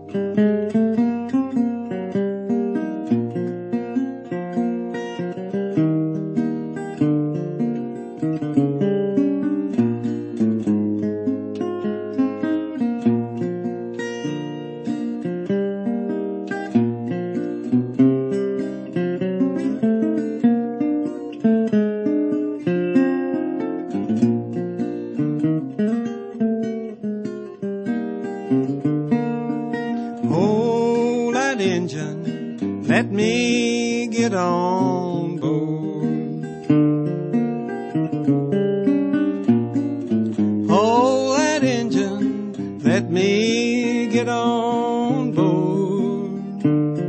Hold that engine, let me get on board. Hold that engine, let me get on board.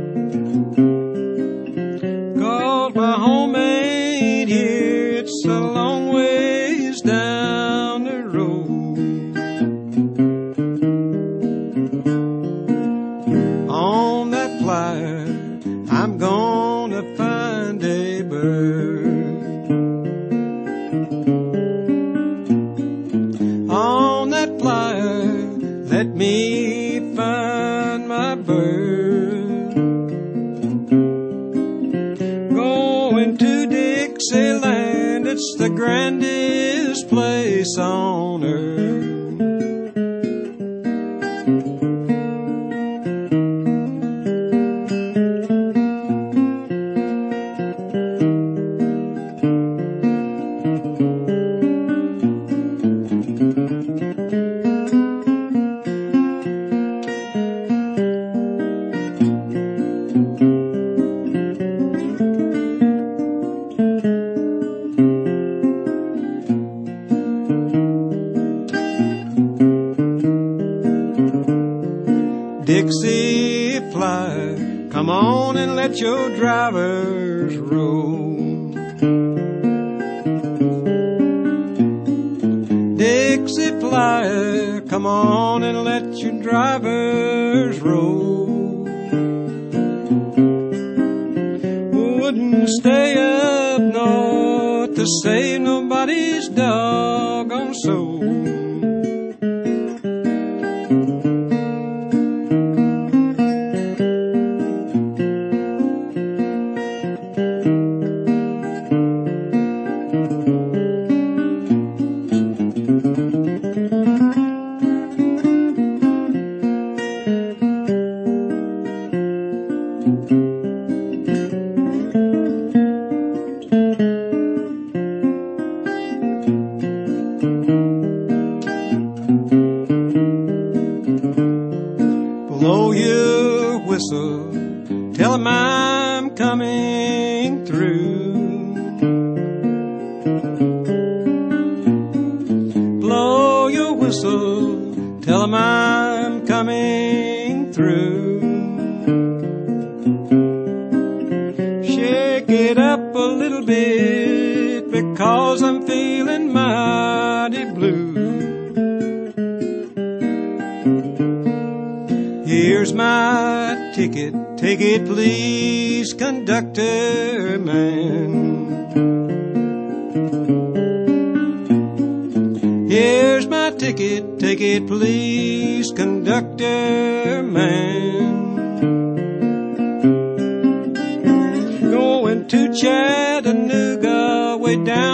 'Cause my home ain't here, it's a long ways down the road. On that flyer, I'm gonna find a bird. On that flyer, let me find my bird. Going to Dixieland, it's the grandest place on earth. Dixie flyer, come on and let your drivers roll. Dixie flyer, come on and let your drivers roll. Wouldn't stay up north to save nobody's doggone soul. Blow your whistle, tell 'em I'm coming through. Blow your whistle, tell 'em I'm coming through. Shake it up a little bit, because I'm feeling mighty blue. Here's my ticket, take it please, conductor man. Here's my ticket, take it please, conductor man. Going to Chattanooga, way down